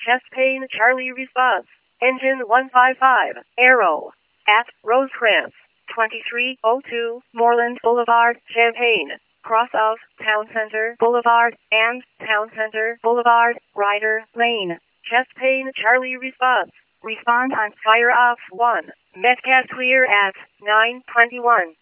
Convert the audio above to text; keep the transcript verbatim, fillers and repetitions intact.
Chest pain Charlie response. Engine one five five. Arrow. At Rosecrans. twenty-three oh two Moreland Boulevard, Champaign. Cross of Town Center Boulevard and Town Center Boulevard, Ryder Lane. Chest pain Charlie response. Respond on fire off one. Metcalf clear at nine twenty-one.